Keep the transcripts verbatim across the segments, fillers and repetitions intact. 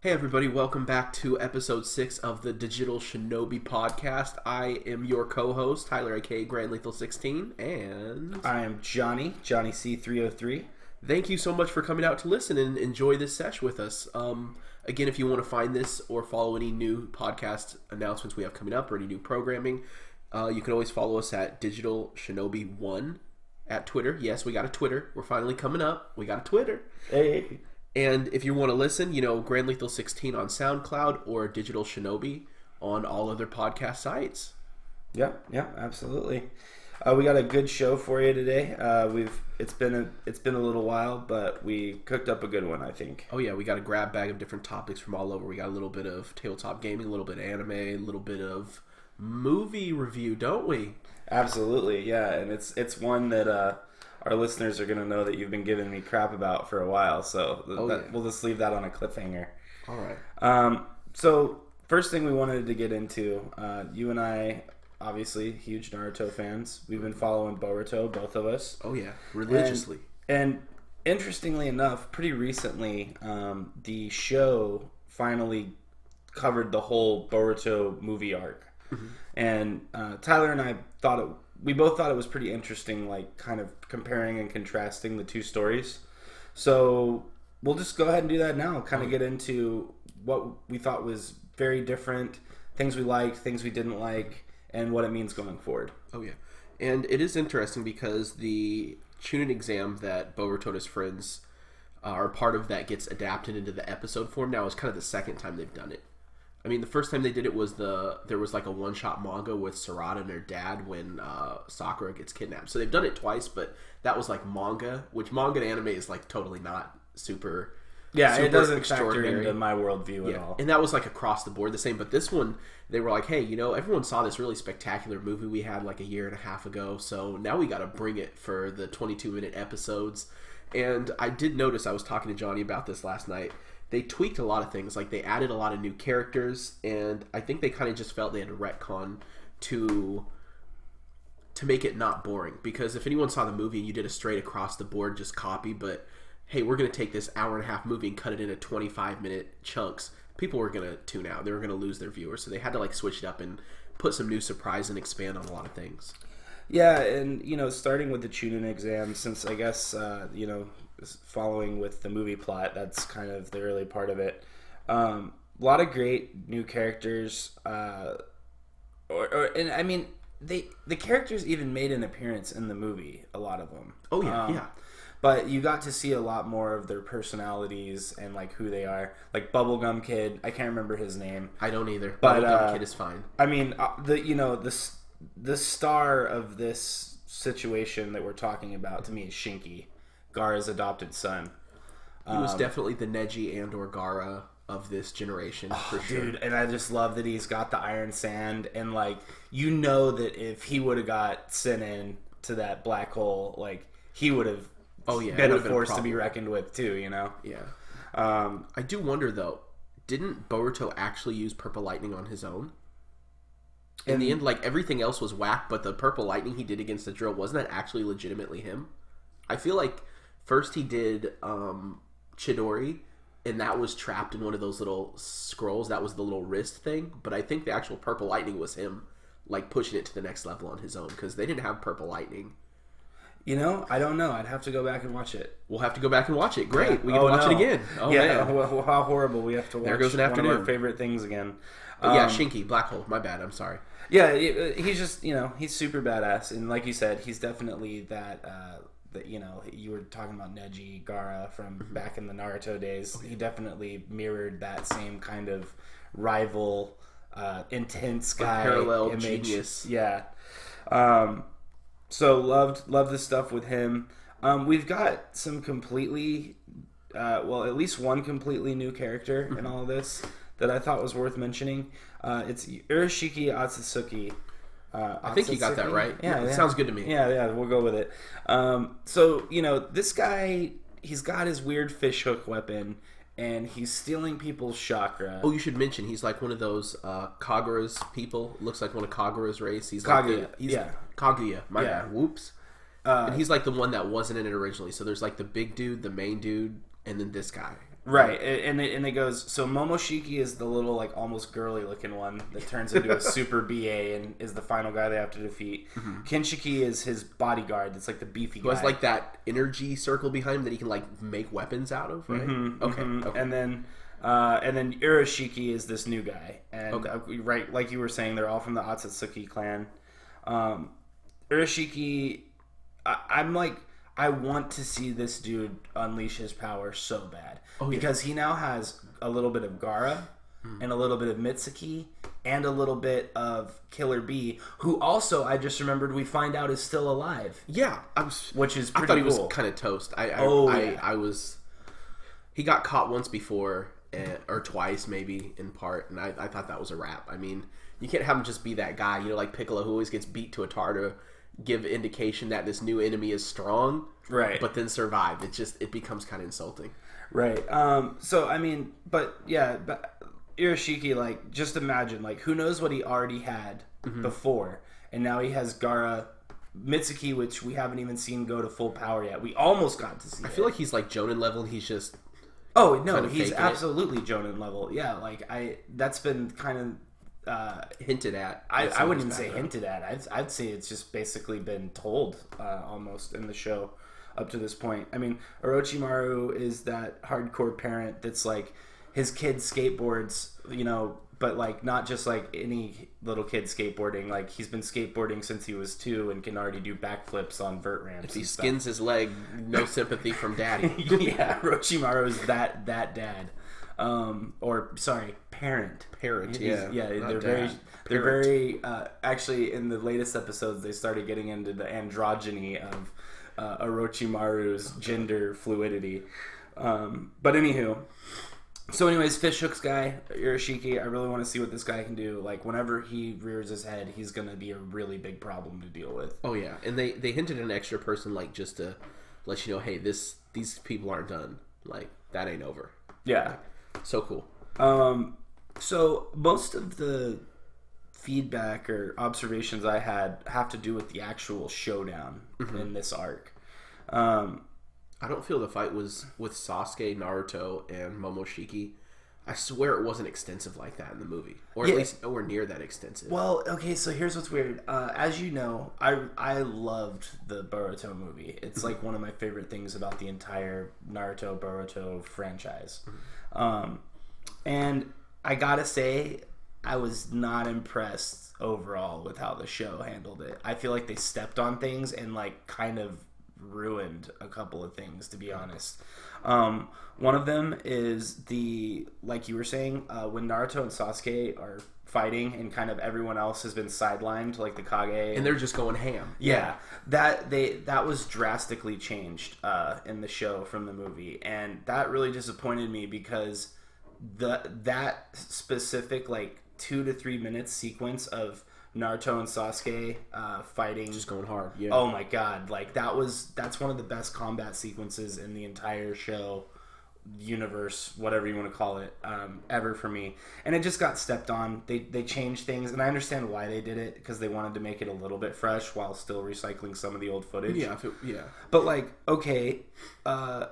Hey everybody, welcome back to episode six of the Digital Shinobi podcast. I am your co-host, Tyler aka Grand Lethal sixteen, and I am Johnny, Johnny C three oh three. Thank you so much for coming out to listen and enjoy this sesh with us. Um, again, if you want to find this or follow any new podcast announcements we have coming up or any new programming, uh, you can always follow us at Digital Shinobi one at Twitter. Yes, we got a Twitter. We're finally coming up. We got a Twitter. Hey. And if you want to listen, you know, Grand Lethal sixteen on SoundCloud or Digital Shinobi on all other podcast sites. Yeah, yeah, absolutely. Uh, we got a good show for you today. Uh, we've it's been a it's been a little while, but we cooked up a good one, I think. Oh yeah, we got a grab bag of different topics from all over. We got a little bit of tabletop gaming, a little bit of anime, a little bit of movie review, don't we? Absolutely, yeah, and it's it's one that uh, our listeners are going to know that you've been giving me crap about for a while, so th- oh, that, yeah. we'll just leave that on a cliffhanger. All right. Um, so first thing we wanted to get into, uh, you and I, obviously huge Naruto fans. We've been following Boruto, both of us. Oh yeah, religiously. And, and interestingly enough, pretty recently, um, the show finally covered the whole Boruto movie arc. Mm-hmm. And uh, Tyler and I thought it. We both thought it was pretty interesting, like kind of comparing and contrasting the two stories. So we'll just go ahead and do that now. Kind of get into what we thought was very different, things we liked, things we didn't like, and what it means going forward. Oh yeah, and it is interesting because the Chunin exam that Boruto and his friends are part of that gets adapted into the episode form now is kind of the second time they've done it. I mean, the first time they did it was the there was like a one-shot manga with Sarada and her dad when uh, Sakura gets kidnapped. So they've done it twice, but that was like manga, which manga and anime is like totally not super. Yeah, super it doesn't factor into my worldview yeah. at all. And that was like across the board the same. But this one, they were like, hey, you know, everyone saw this really spectacular movie we had like a year and a half ago, so now we got to bring it for the twenty-two minute episodes. And I did notice, I was talking to Johnny about this last night. They tweaked a lot of things, like they added a lot of new characters, and I think they kind of just felt they had to retcon to to make it not boring. Because if anyone saw the movie and you did a straight across the board just copy, but hey, we're going to take this hour and a half movie and cut it into twenty-five minute chunks, people were going to tune out. They were going to lose their viewers, so they had to like switch it up and put some new surprise and expand on a lot of things. Yeah, and you know, starting with the Chunin exam, since I guess uh, you know. following with the movie plot, that's kind of the early part of it. Um, a lot of great new characters, uh, or, or and I mean, they the characters even made an appearance in the movie. A lot of them. Oh yeah, um, yeah. But you got to see a lot more of their personalities and like who they are. Like Bubblegum Kid, I can't remember his name. I don't either. But Bubblegum uh, Kid is fine. I mean, uh, the you know the the star of this situation that we're talking about to me is Shinki, Gaara's adopted son. He was um, definitely the Neji and or Gaara of this generation, oh, for sure. Dude, and I just love that he's got the Iron Sand, and like you know that if he would have got sent in to that black hole, like he would have oh yeah been a force been a to be reckoned with too. You know. Yeah. Um, I do wonder though, didn't Boruto actually use Purple Lightning on his own? In and, the end, like everything else was whack, but the Purple Lightning he did against the drill, wasn't that actually legitimately him? I feel like first he did um, Chidori, and that was trapped in one of those little scrolls. That was the little wrist thing. But I think the actual Purple Lightning was him, like pushing it to the next level on his own, because they didn't have Purple Lightning. You know, I don't know. I'd have to go back and watch it. We'll have to go back and watch it. Great, Yeah. we get oh, to watch no. it again. Oh yeah, man, well, how horrible! We have to watch there goes an one afternoon. of our favorite things again. But yeah, Um, Shinki, Black Hole. My bad. I'm sorry. Yeah, he's just you know he's super badass, and like you said, he's definitely that. Uh, that you know you were talking about Neji Gaara from mm-hmm. back in the Naruto days. Okay. He definitely mirrored that same kind of rival, uh, intense guy, parallel image. genius. Yeah. Um, so loved loved the stuff with him. Um, we've got some completely, uh, well, at least one completely new character mm-hmm. in all of this that I thought was worth mentioning. Uh, it's Urashiki Atsutsuki. Uh, I think you got that right. Yeah, it yeah. sounds good to me. Yeah, yeah, we'll go with it. Um, so, you know, this guy, he's got his weird fishhook weapon, and he's stealing people's chakra. Oh, you should mention, he's like one of those uh, Kagura's people. Looks like one of Kagura's race. He's Kaguya, like the, he's yeah. Kaguya, my Yeah. bad. Whoops. Uh, and he's like the one that wasn't in it originally. So there's like the big dude, the main dude, and then this guy. Right, and it, and it goes, so Momoshiki is the little, like, almost girly-looking one that turns into a super B A and is the final guy they have to defeat. Mm-hmm. Kinshiki is his bodyguard that's, like, the beefy Who guy. has, like, that energy circle behind him that he can, like, make weapons out of, right? Mm-hmm, okay, mm-hmm. okay. And then... Uh, and then Urashiki is this new guy. And, okay. uh, right, like you were saying, they're all from the Otsutsuki clan. Um, Urashiki, I, I'm like... I want to see this dude unleash his power so bad. Oh, yeah. Because he now has a little bit of Gaara mm. and a little bit of Mitsuki and a little bit of Killer Bee, who also, I just remembered, we find out is still alive. Yeah. I was, which is pretty I thought cool. he was kind of toast. I, I, oh, I, yeah. I was... He got caught once before, and, or twice maybe, in part, and I, I thought that was a wrap. I mean, you can't have him just be that guy, you know, like Piccolo, who always gets beat to a tar to give indication that this new enemy is strong. Right. But then survive. It just, it becomes kind of insulting. Right. Um, so, I mean, but, yeah, but Urashiki, like, just imagine, like, who knows what he already had mm-hmm. before, and now he has Gaara, Mitsuki, which we haven't even seen go to full power yet. We almost got to see I it. feel like he's, like, Jonin level, and he's just... Oh, no, he's absolutely it. Jonin level. Yeah, like, I, that's been kind of... Uh, hinted at. I, I wouldn't even say hinted at. I'd, I'd say it's just basically been told uh, almost in the show up to this point. I mean, Orochimaru is that hardcore parent that's like his kid skateboards, you know, but like not just like any little kid skateboarding. Like he's been skateboarding since he was two and can already do backflips on vert ramps. If he skins his leg, no sympathy from daddy. Yeah, Orochimaru is that that dad. Um, or sorry, parent. Parent, He's, yeah, yeah. They're dad. very, Parent. they're very. Uh, actually, in the latest episodes, they started getting into the androgyny of uh, Orochimaru's gender fluidity. Um, but anywho, so anyways, Fishhook's guy, Urashiki. I really want to see what this guy can do. Like whenever he rears his head, he's gonna be a really big problem to deal with. Oh yeah, and they they hinted an extra person, like just to let you know, hey, this these people aren't done. Like that ain't over. Yeah. So cool. Um, so most of the feedback or observations I had have to do with the actual showdown mm-hmm. in this arc. Um, I don't feel the fight was with Sasuke, Naruto, and Momoshiki. I swear it wasn't extensive like that in the movie, or at yeah. least nowhere near that extensive. Well, okay, so here's what's weird. Uh, as you know, I I loved the Boruto movie. It's like one of my favorite things about the entire Naruto Boruto franchise. Um, and I gotta say, I was not impressed overall with how the show handled it. I feel like they stepped on things and like kind of ruined a couple of things, to be honest. Um, one of them is the, like you were saying, uh, when Naruto and Sasuke are fighting and kind of everyone else has been sidelined, like the Kage, and, and they're just going ham. Yeah, yeah, that they that was drastically changed uh, in the show from the movie, and that really disappointed me because the that specific like two to three minutes sequence of Naruto and Sasuke uh, fighting, just going hard. Yeah. Oh my god! Like that was that's one of the best combat sequences in the entire show, universe, whatever you want to call it, um, ever for me. And it just got stepped on. They they changed things, and I understand why they did it because they wanted to make it a little bit fresh while still recycling some of the old footage. Yeah. If it, yeah. But like, okay, uh,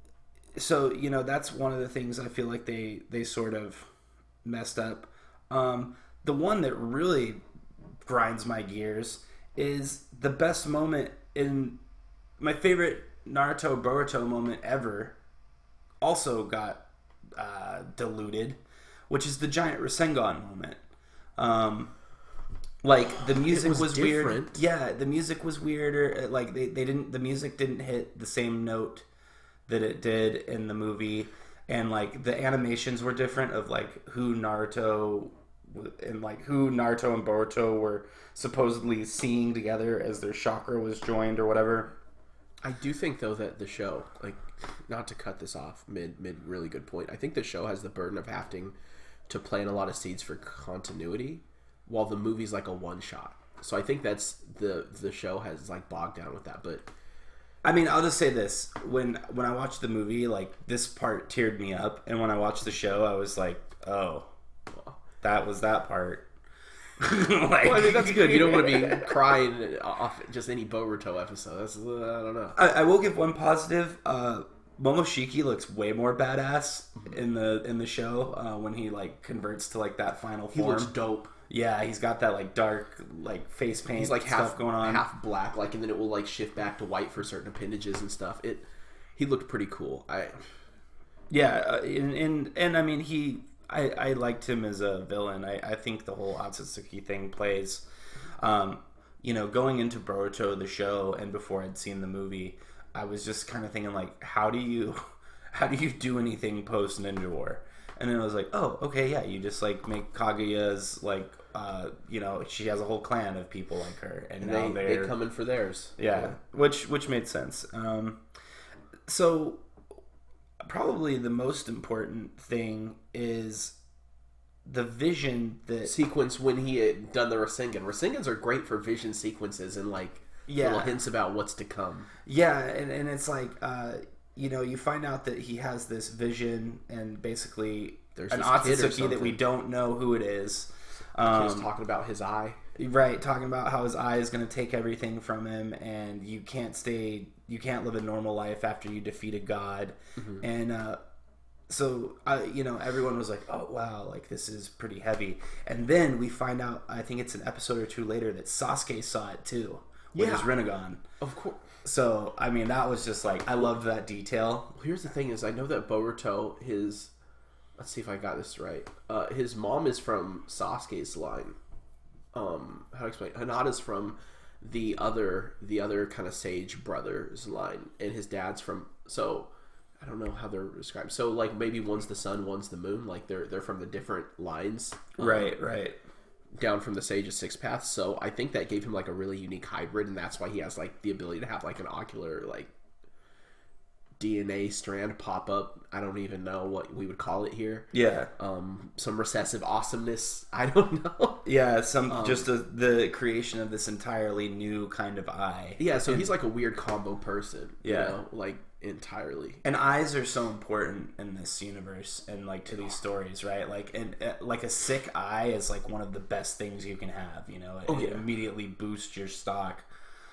so you know that's one of the things I feel like they they sort of messed up. Um, the one that really grinds my gears is the best moment in my favorite Naruto Boruto moment ever also got uh, diluted, which is the giant Rasengan moment. Um, like the music was, was weird. Yeah, the music was weirder. Like they, they didn't the music didn't hit the same note that it did in the movie, and like the animations were different of like who Naruto and like who Naruto and Boruto were supposedly seeing together as their chakra was joined or whatever. I do think though that the show, like, not to cut this off mid mid really good point, I think the show has the burden of having to plant a lot of seeds for continuity, while the movie's like a one shot. So I think that's the the show has like bogged down with that. But I mean, I'll just say this: when when I watched the movie, like this part teared me up, and when I watched the show, I was like, oh. That was that part. Like, well, I mean, that's good. You don't want to be crying off just any Boruto episode. That's, I don't know. I, I will give one positive. Uh, Momoshiki looks way more badass in the in the show uh, when he like converts to like that final He form. looks dope. Yeah, he's got that like dark like face paint. He's like stuff half going on, half black, like, and then it will like shift back to white for certain appendages and stuff. It he looked pretty cool. I yeah, uh, and, and and I mean he I, I liked him as a villain. I, I think the whole Otsutsuki thing plays. Um, you know, going into Boruto the show and before I'd seen the movie, I was just kind of thinking like, how do you how do you do anything post Ninja War? And then I was like, oh, okay, yeah, you just like make Kaguya's like, uh, you know, she has a whole clan of people like her, and, and now they they're they come in for theirs. yeah, yeah. which which made sense. Um, so probably the most important thing is the vision that Sequence when he had done the Rasengan. Rasengans are great for vision sequences and like Yeah. little hints about what's to come. Yeah, and, and it's like, uh, you know, you find out that he has this vision, and basically There's an this kid or Otsutsuki that we something. don't know who it is. He was Um, talking about his eye. right, talking about how his eye is going to take everything from him, and you can't stay, you can't live a normal life after you defeat a god. Mm-hmm. And uh, so, uh, you know, everyone was like, oh, wow, like this is pretty heavy. And then we find out, I think it's an episode or two later, that Sasuke saw it too with Yeah. his Rinnegan. Of course. So, I mean, that was just like, I loved that detail. Well, here's the thing: is I know that Boruto, his, let's see if I got this right. Uh, his mom is from Sasuke's line. Um, how to explain? Hinata's from the other, the other kind of sage brothers line, and his dad's from. So, I don't know how they're described. So, like maybe one's the sun, one's the moon. Like they're they're from the different lines. um, Right, right. Down from the Sage's Six Paths. So I think that gave him like a really unique hybrid, and that's why he has like the ability to have like an ocular like D N A strand pop up. I don't even know what we would call it here. Yeah. Um, some recessive awesomeness. I don't know. Yeah, some just a, the creation of this entirely new kind of eye. Yeah, so he's like a weird combo person. Yeah. You know, like entirely. And eyes are so important in this universe and like to these stories, right? Like and uh, like a sick eye is like one of the best things you can have, you know. It, Oh, it yeah. immediately boosts your stock.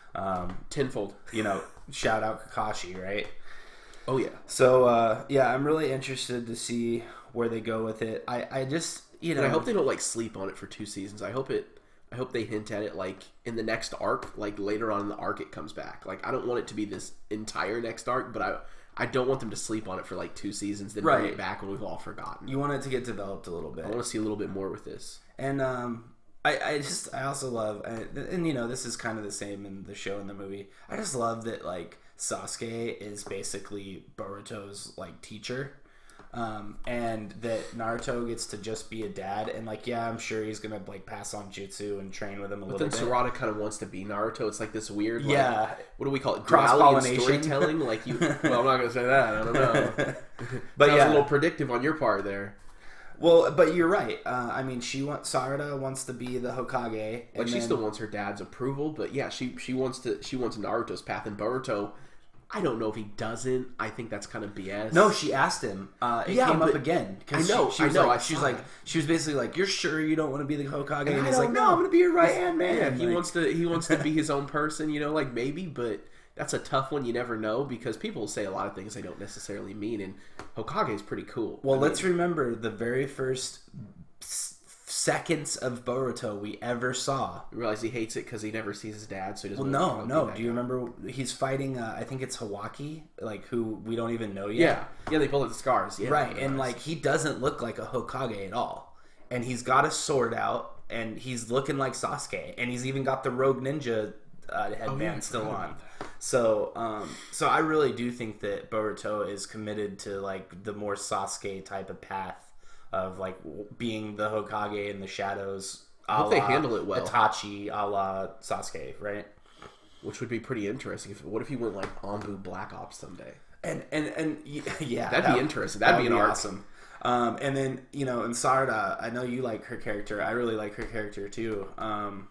Um, Tenfold. you know, shout out Kakashi, right? Oh yeah. So uh, yeah, I'm really interested to see where they go with it. I, I just you know And I hope they don't like sleep on it for two seasons. I hope it I hope they hint at it like in the next arc, like later on in the arc it comes back. Like I don't want it to be this entire next arc, but I I don't want them to sleep on it for like two seasons, then bring Right. it back when we've all forgotten. you want it to get developed a little bit. I want to see a little bit more with this. And um, I, I just I also love and, and you know this is kind of the same in the show and the movie. I just love that like Sasuke is basically Boruto's like teacher, um, and that Naruto gets to just be a dad. And like yeah, I'm sure he's gonna like pass on jutsu and train with him a But little then bit. Sarada kind of wants to be Naruto. It's like this weird, like, Yeah. what do we call it? Cross-pollination. Duality in storytelling. Like you. Well, I'm not gonna say that. I don't know. But Sounds yeah, a little predictive on your part there. well, but you're right. Uh, I mean, she wants Sarada wants to be the Hokage. And Like she then- still wants her dad's approval, but yeah, she she wants to she wants Naruto's path, and Boruto. I don't know if he doesn't. I think that's kind of B S. No, she asked him. Uh, it Yeah, came up but- again. 'Cause I know, She, she I was know, Like, I she was saw like, that. she was basically like, "You're sure you don't want to be the Hokage?" And, I he's don't like, "No, know. I'm going to be your right hand man." Yeah, he Like, wants to he wants to be his own person, you know, like maybe, but that's a tough one. You never know because people say a lot of things they don't necessarily mean, and Hokage is pretty cool. Well, I let's mean, remember the very first s- seconds of Boruto we ever saw. realize he hates it because he never sees his dad, so he Well, doesn't. no, want to no. be that Do you guy. remember he's fighting? Uh, I think it's Hawaki, like who we don't even know yet. Yeah, yeah, they both have the scars. Yeah, right. I And realize. like he doesn't look like a Hokage at all, and he's got a sword out, and he's looking like Sasuke, and he's even got the Rogue Ninja uh, headband yeah, I still forgot on. about So, um, so I really do think that Boruto is committed to like the more Sasuke type of path of like w- being the Hokage in the shadows. A hope they la handle it well. Itachi, a la Sasuke, right? which would be pretty interesting. If, what if he went like Anbu Black Ops someday? And and and y- yeah, That'd be that- interesting. That'd that be would an arc. awesome. Um, and then you know, in Sarada, I know you like her character. I really like her character too. Um,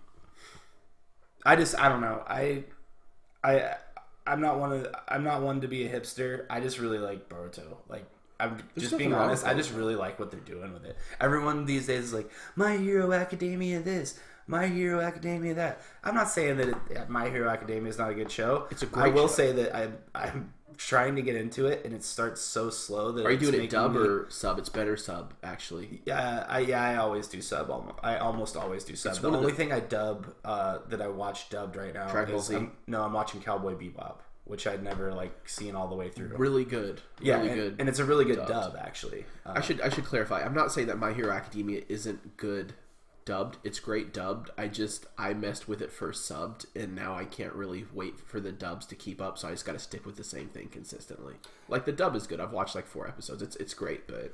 I just I don't know. I I I'm not one of I'm not one to be a hipster. I just really like Boruto. Like I'm just nothing being wrong honest. with I just really like what they're doing with it. Everyone these days is like My Hero Academia this, My Hero Academia that. I'm not saying that it, My Hero Academia is not a good show. It's a I great will show. say that I'm I'm trying to get into it, and it starts so slow that Are you it's doing it dub me, or sub? It's better sub, actually. Yeah, I yeah I always do sub. Almost, I almost always do sub. It's The one of only the- thing I dub uh, that I watch dubbed right now Dragon Ball is Z? I'm, no, I'm watching Cowboy Bebop, which I'd never like seen all the way through. Really good. yeah, really and, good. and it's a really good dubbed. dub actually. Uh, I should I should clarify. I'm not saying that My Hero Academia isn't good dubbed. It's great dubbed. I just I messed with it first subbed, and now I can't really wait for the dubs to keep up. So I just got to stick with the same thing consistently. Like the dub is good. I've watched like four episodes. It's it's great, but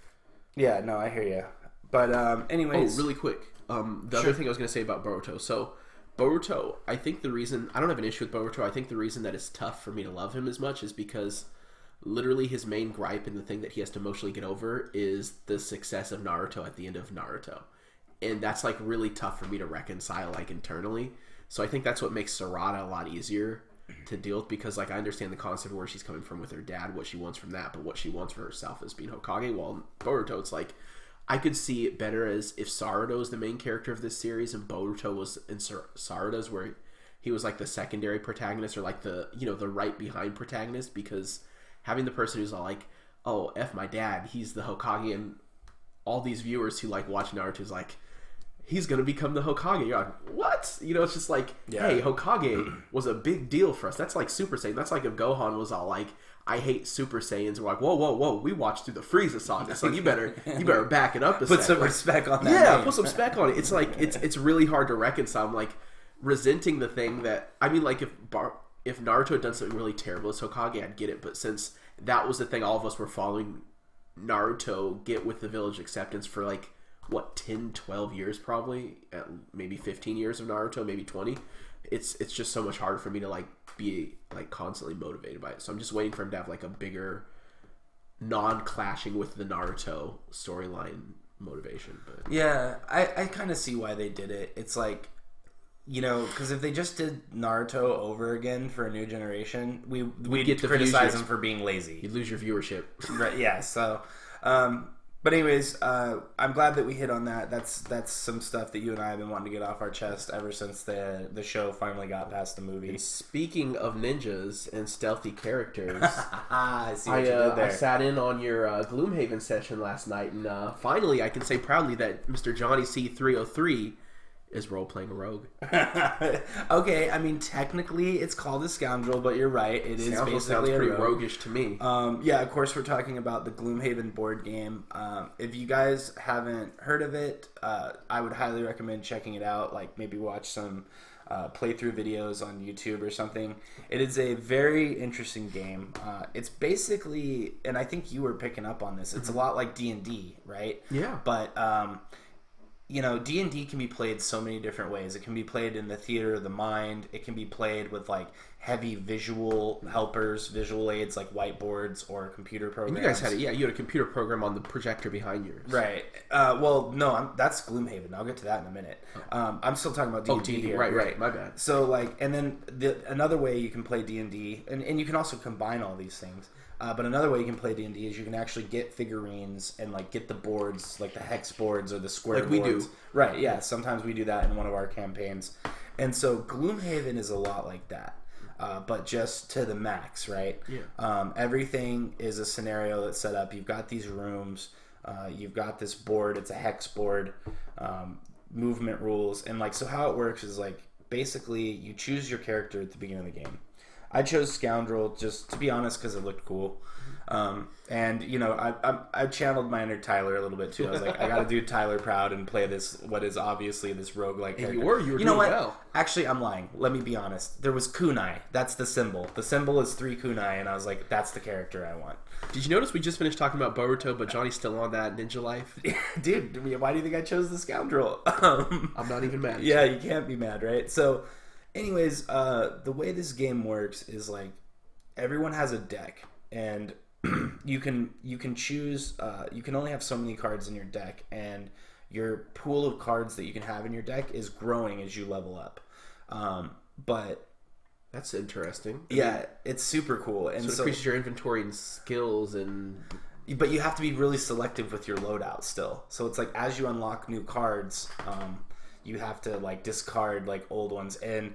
yeah, no, I hear you. But um, anyways, oh, really quick. Um, the Sure. other thing I was going to say about Boruto. So Boruto, I think the reason I don't have an issue with Boruto. I think the reason that it's tough for me to love him as much is because literally his main gripe and the thing that he has to emotionally get over is the success of Naruto at the end of Naruto. And that's like really tough for me to reconcile like internally. So I think that's what makes Sarada a lot easier to deal with, because like I understand the concept of where she's coming from with her dad, what she wants from that, but what she wants for herself is being Hokage. While in Boruto, it's like I could see it better as if Sarada is the main character of this series and Boruto was in Sar- Sarada's where he was like the secondary protagonist or like the, you know, the right behind protagonist, because having the person who's all like, oh, F my dad, he's the Hokage, and all these viewers who like watch Naruto is like, he's gonna become the Hokage. You're like, what? You know, it's just like, Yeah. hey, Hokage was a big deal for us. That's like Super Saiyan. That's like if Gohan was all like, I hate Super Saiyans. We're like, whoa, whoa, whoa. We watched through the Frieza saga, so you better, you better back it up a put sec. some Like, respect on that. yeah, name. put some spec on it. It's like it's it's really hard to reconcile. I'm like resenting the thing that I mean, like if Bar, if Naruto had done something really terrible as Hokage, I'd get it. But since that was the thing, all of us were following Naruto get with the village acceptance for like what ten, twelve years, probably at maybe fifteen years of Naruto, maybe twenty. It's it's just so much harder for me to like be like constantly motivated by it. So I'm just waiting for him to have like a bigger non-clashing with the Naruto storyline motivation. But Yeah, I, I kind of see why they did it. It's like, you know, because if they just did Naruto over again for a new generation, we we'd get the criticize views. him for being lazy. you lose your viewership. Right? Yeah. So, um, but anyways, uh, I'm glad that we hit on that. That's that's some stuff that you and I have been wanting to get off our chest ever since the the show finally got past the movie. Speaking of ninjas and stealthy characters, I see what I, you uh, did there. I sat in on your uh, Gloomhaven session last night, and uh, finally I can say proudly that Mister Johnny C three oh three is role-playing a rogue. Okay, I mean technically it's called a scoundrel, but you're right. It is Scoundrel sounds basically a pretty rogue. roguish to me. Um, yeah, of course, we're talking about the Gloomhaven board game. Um, if you guys haven't heard of it, uh, I would highly recommend checking it out. Like maybe watch some uh, playthrough videos on YouTube or something. It is a very interesting game. Uh, it's basically, and I think you were picking up on this. It's a lot like D and D, right? Yeah. But um, you know, D and D can be played so many different ways. It can be played in the theater of the mind. It can be played with like heavy visual helpers, visual aids like whiteboards or computer programs. And you guys had it, yeah. You had a computer program on the projector behind yours, Right. Uh, well, no, I'm, that's Gloomhaven. I'll get to that in a minute. Um, I'm still talking about D Oh, and D D and D, here. right, right. My bad. So, like, and then the, another way you can play D and D, and, and you can also combine all these things. Uh, but another way you can play D and D is you can actually get figurines and like get the boards, like the hex boards or the square Like we boards. do. Right, yeah. Sometimes we do that in one of our campaigns. And so Gloomhaven is a lot like that. Uh, but just to the max, right? Yeah. Um, everything is a scenario that's set up. You've got these rooms. Uh, you've got this board. It's a hex board. Um, movement rules. And like, so how it works is like, basically you choose your character at the beginning of the game. I chose Scoundrel just to be honest because it looked cool, um, and you know I, I I channeled my inner Tyler a little bit too. I was like, I got to do Tyler proud and play this what is obviously this roguelike character. you were, you were know doing what? well. Actually, I'm lying. Let me be honest. There was kunai. That's the symbol. The symbol is three kunai, and I was like, that's the character I want. Did you notice we just finished talking about Boruto, but Johnny's still on that ninja life? Dude, why do you think I chose the Scoundrel? Um, I'm not even mad. Yeah, you can't be mad, right? So, anyways, uh, the way this game works is like everyone has a deck, and you can you can choose. Uh, you can only have so many cards in your deck, and your pool of cards that you can have in your deck is growing as you level up. Um, but That's interesting. I yeah, mean, it's super cool, and so it so. increases your inventory and skills and... But you have to be really selective with your loadout still. So it's like as you unlock new cards, um, you have to like discard like old ones. And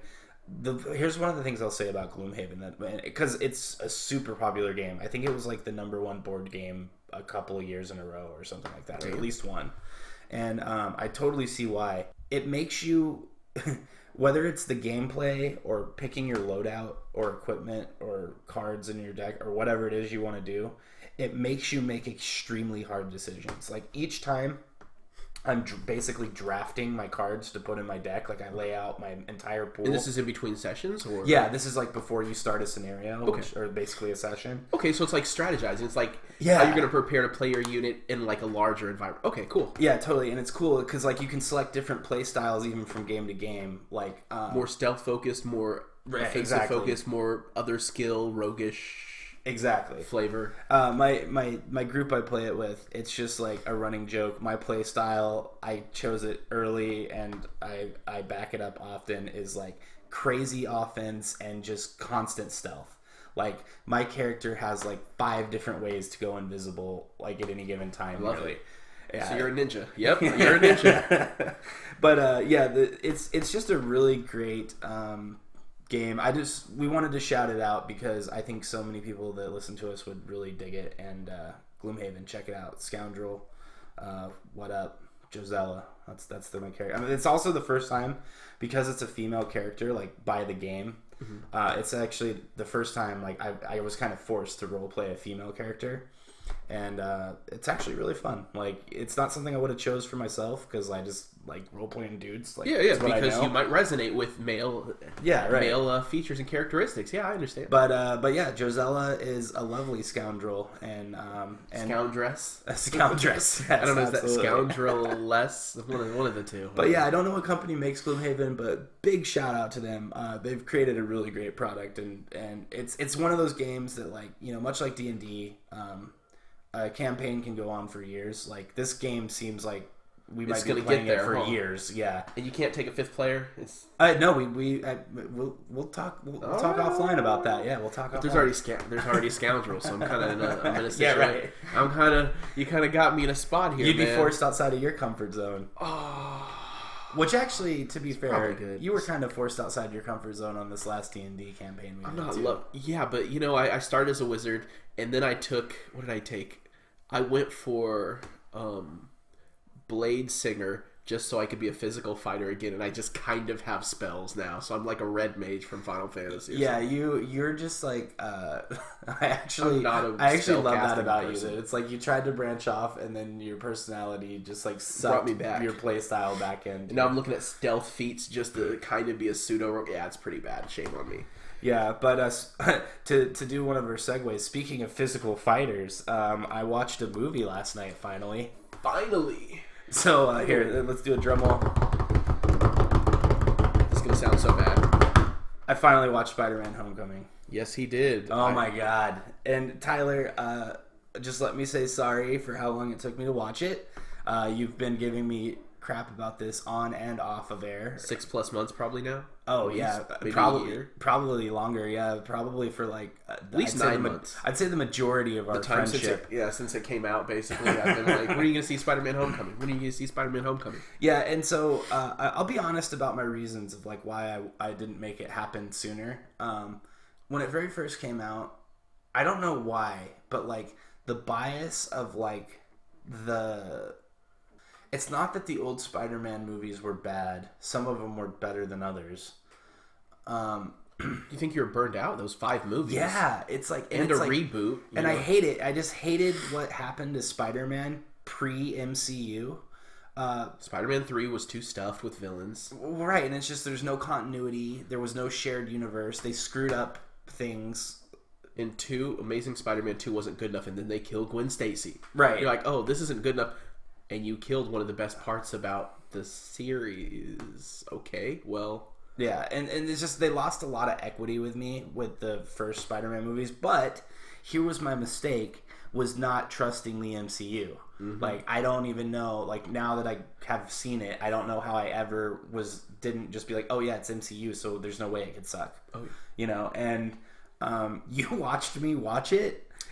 the here's one of the things I'll say about Gloomhaven, that because it's a super popular game. I think it was like the number one board game a couple of years in a row or something like that, or at least one. And um, I totally see why. It makes you, whether it's the gameplay or picking your loadout or equipment or cards in your deck or whatever it is you want to do, it makes you make extremely hard decisions. Like each time I'm dr- basically drafting my cards to put in my deck. Like I lay out my entire pool. And this is in between sessions, or yeah, this is like before you start a scenario, okay. which, or basically a session. Okay, so it's like strategizing. It's like yeah. how you're going to prepare to play your unit in like a larger environment. Okay, cool. Yeah, totally, and it's cool because like you can select different play styles even from game to game. Like um, more stealth focused, more right, offensive exactly. focused, more other skill, roguish. Exactly. Flavor. Uh, my, my my group I play it with, it's just like a running joke. My play style, I chose it early and I I back it up often, is like crazy offense and just constant stealth. Like my character has like five different ways to go invisible, like at any given time. I love really. it. Yeah. So you're a ninja. Yep, you're a ninja. But uh, yeah, the, it's it's just a really great um, game. I just we wanted to shout it out because I think so many people that listen to us would really dig it. And uh, Gloomhaven, check it out. Scoundrel, uh, what up, Josella? That's that's the main character. I mean, it's also the first time because it's a female character. Like by the game, mm-hmm. uh, it's actually the first time like I I was kind of forced to role play a female character. And uh, it's actually really fun. Like, it's not something I would have chose for myself because I just like role playing dudes. Like, yeah, yeah, because you might resonate with male, yeah, right. male uh, features and characteristics. Yeah, I understand. But uh, but yeah, Josella is a lovely scoundrel and um and scoundress, a scoundress. Yes, I don't know if absolutely. that scoundrel less one of one of the two. But yeah, I don't know what company makes Gloomhaven, but big shout out to them. Uh, they've created a really great product, and and it's it's one of those games that like you know much like D and D. Um, A campaign can go on for years. Like this game seems like we it's might be playing there, it for huh? years. Yeah, and you can't take a fifth player. It's uh, no, we we I, we'll we'll talk we'll, we'll talk oh. offline about that. Yeah, we'll talk. But offline. there's already sca- there's already scoundrel, so I'm kind of in a I'm in a yeah, situation. right. I'm kind of you kind of got me in a spot here. You'd man. be forced outside of your comfort zone. Oh. Which actually, to be fair, good. you were kind of forced outside your comfort zone on this last D and D campaign. We I'm did not too. love. Yeah, but you know, I, I started as a wizard, and then I took what did I take? I went for um, Blade Singer just so I could be a physical fighter again, and I just kind of have spells now. So I'm like a red mage from Final Fantasy. Or yeah, something. you you're just like uh, I actually I'm not a I actually love that spell-casting about person. you. That it's like you tried to branch off, and then your personality just like Brought sucked me back. your play style back in. And now I'm looking at stealth feats just to kind of be a pseudo. Yeah, it's pretty bad. Shame on me. Yeah, but uh, to to do one of our segues. Speaking of physical fighters, um, I watched a movie last night. Finally, finally. So uh, here, let's do a drum roll. It's gonna sound so bad. I finally watched Spider-Man: Homecoming. Yes, he did. Oh I, my god! And Tyler, uh, just let me say sorry for how long it took me to watch it. Uh, you've been giving me crap about this on and off of air. Six plus months probably now. Oh At yeah, least, maybe a probably year. probably longer. Yeah, probably for like uh, At least I'd say nine the, months. I'd say the majority of our The time since friendship. it, yeah, since it came out, basically, I've been like, when are you gonna see Spider-Man: Homecoming? When are you gonna see Spider-Man: Homecoming? Yeah, and so uh, I- I'll be honest about my reasons of like why I, I didn't make it happen sooner. Um, when it very first came out, I don't know why, but like the bias of like the. It's not that the old Spider-Man movies were bad. Some of them were better than others. Um, You think you're burned out? Those five movies. yeah, it's like and, and it's a like, reboot. you and know? I hate it. I just hated what happened to Spider-Man pre-M C U. Uh, Spider-Man three was too stuffed with villains. right, and it's just there's no continuity. There was no shared universe. They screwed up things. In two, Amazing Spider-Man two wasn't good enough, and then they killed Gwen Stacy. Right. You're like, oh, this isn't good enough, and you killed one of the best parts about the series. Okay, well, Yeah, and, and it's just they lost a lot of equity with me with the first Spider-Man movies, but here was my mistake, was not trusting the M C U. Mm-hmm. Like, I don't even know, like, now that I have seen it, I don't know how I ever was, didn't just be like, oh yeah, it's M C U, so there's no way it could suck. Oh, yeah. You know, and um, you watched me watch it,